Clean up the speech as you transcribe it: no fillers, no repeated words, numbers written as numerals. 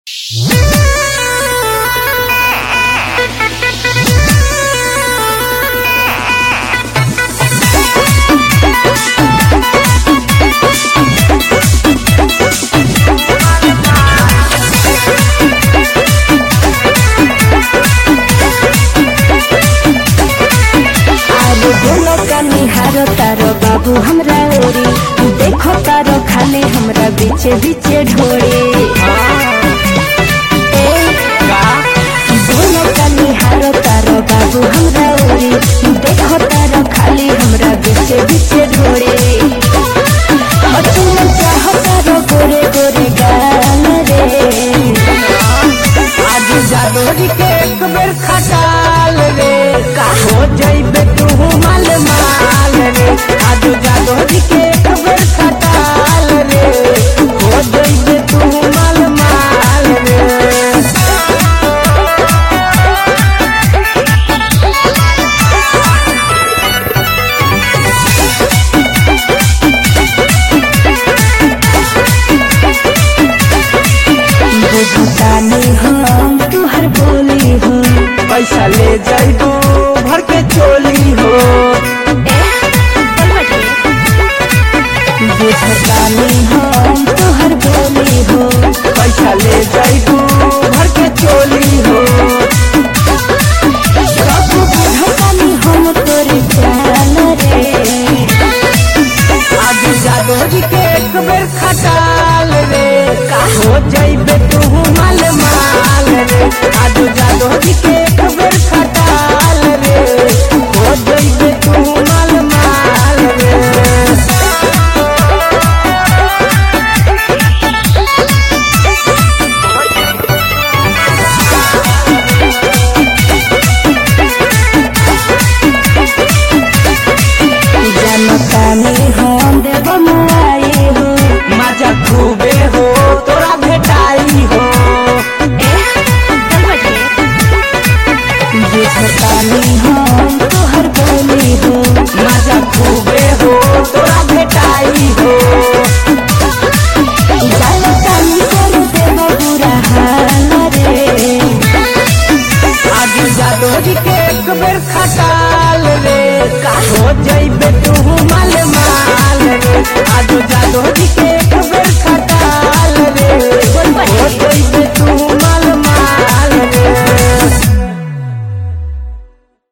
तारो बाबू हमरा ओरी देखो तारो खाली हमरा बीचे बीचे ढोरे बोलो काली हारो तारो बाबू हमरा ओरी देखो तारो खाली हमरा बीचे बीचे ढोरे तुम चाहो तारो गोरे गोरे गाल रे आज जादोरी के एक बेर खटाल रे का हो जइबे तू माल माल रे आज जादोरी के एक बेर खटाल रे हो जइबे तू माल माल रे। बुझतानी हम तुहर बोली हो पैसा ले जाइब